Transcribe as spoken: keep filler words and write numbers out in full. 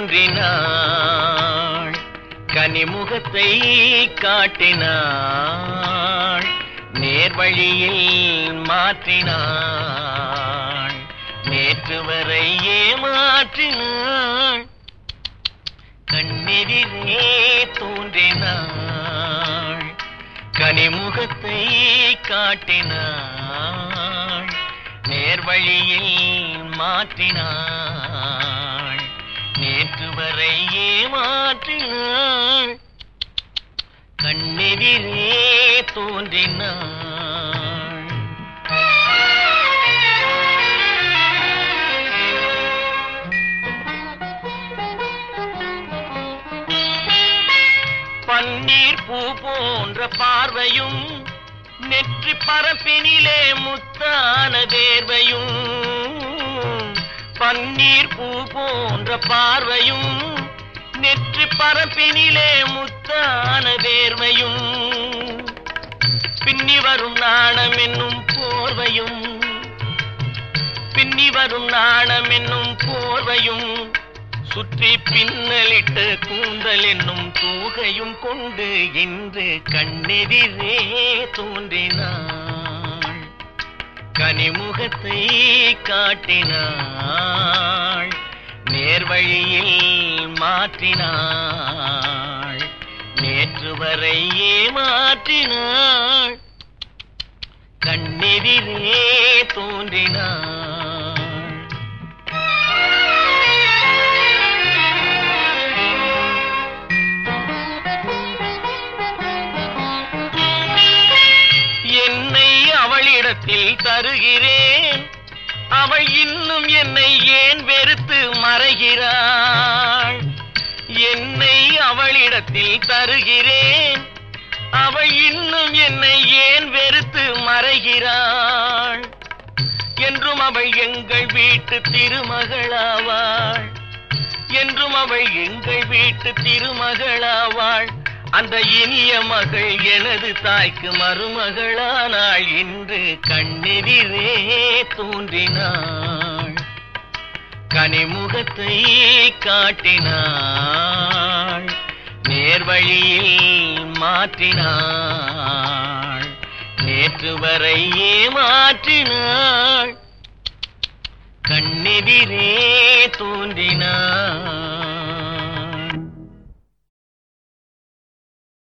தோன்றினாள், கனிமுகத்தை காட்டினாள், நேர்வழியில் மாற்றினாள், நேற்று வரை ஏமாற்றினாள். கண்ணெதிரே தோன்றினாள், கனிமுகத்தை காட்டினாள், நேர்வழியில் மாற்றினாள், நேற்று வரை ஏமாற்றினாள். கண்ணெதிரே தோன்றினாள். பன்னீர் பூ போன்ற பார்வையும், நெற்றி பரப்பினிலே முத்தான தேர்வையும். பன்னீர் பூ போன்ற பார்வையும், நெற்றி பரப்பினிலே முத்தான தேர்வையும். பின்னி வரும் நாணம் என்னும் போர்வையும், பின்னி வரும் நாணம் என்னும் போர்வையும், சுற்றி பின்னலிட்ட கூந்தல் என்னும் தூகையும் கொண்டு இன்று கண்ணெதிரே தோன்றினாள், கனிமுகத்தை காட்டினாள், நேர்வழியில் மாற்றினாள், நேற்று வரை ஏமாற்றினாள். கண்ணெதிரே தோன்றினாள். அவளிடத்தில் தருகிறேன், அவள் இன்னும் என்னை ஏன் வெறுத்து மறைகிறாள். என்னை அவளிடத்தில் தருகிறேன், அவள் இன்னும் என்னை ஏன் வெறுத்து மறைகிறாள். என்றும் அவள் எங்கள் வீட்டு திருமகளாவாள், என்றும் அவள் எங்கள் வீட்டு திருமகளாவாள். அந்த இனிய மகள் எனது தாய்க்கு மருமகளானாள், இன்று கண்ணெதிரே தோன்றினாள், கனிமுகத்தை காட்டினாள், நேர்வழியில் மாற்றினாள், நேற்று வரை ஏமாற்றினாள். கண்ணெதிரே தோன்றினாள்.